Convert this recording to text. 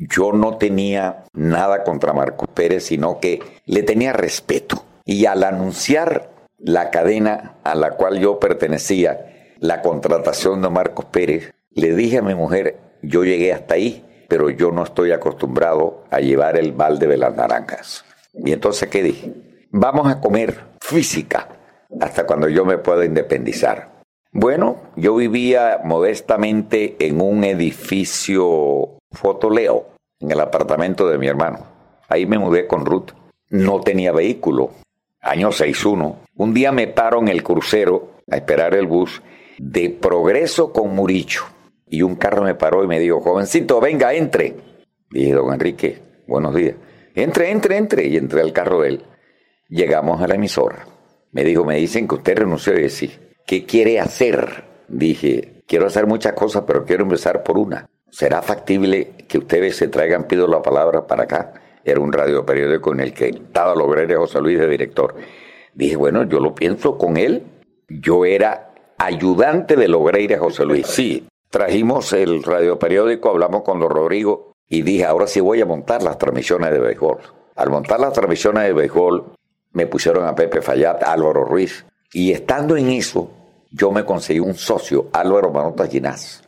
yo no tenía nada contra Marcos Pérez, sino que le tenía respeto. Y al anunciar la cadena a la cual yo pertenecía, la contratación de Marcos Pérez, le dije a mi mujer, yo llegué hasta ahí, pero yo no estoy acostumbrado a llevar el balde de las naranjas. Y entonces, ¿qué dije? Vamos a comer física hasta cuando yo me pueda independizar. Bueno, yo vivía modestamente en un edificio Fotoleo, en el apartamento de mi hermano. Ahí me mudé con Ruth. No tenía vehículo. Año 61. Un día me paro en el crucero a esperar el bus de Progreso con Muricho. Y un carro me paró y me dijo, jovencito, venga, entre. Dije, don Enrique, buenos días. Entre. Y entré al carro de él. Llegamos a la emisora. Me dijo, me dicen que usted renunció. Y decía, ¿qué quiere hacer? Dije, quiero hacer muchas cosas, pero quiero empezar por una. ¿Será factible que ustedes se traigan, pido la palabra, para acá? Era un radioperiódico en el que estaba Logreira José Luis de director. Dije, bueno, yo lo pienso con él. Yo era ayudante de Logreira José Luis. Sí, trajimos el radioperiódico, hablamos con don Rodrigo y dije, ahora sí voy a montar las transmisiones de béisbol. Al montar las transmisiones de béisbol, me pusieron a Pepe Fallat, a Álvaro Ruiz. Y estando en eso, yo me conseguí un socio, Álvaro Manota Ginás.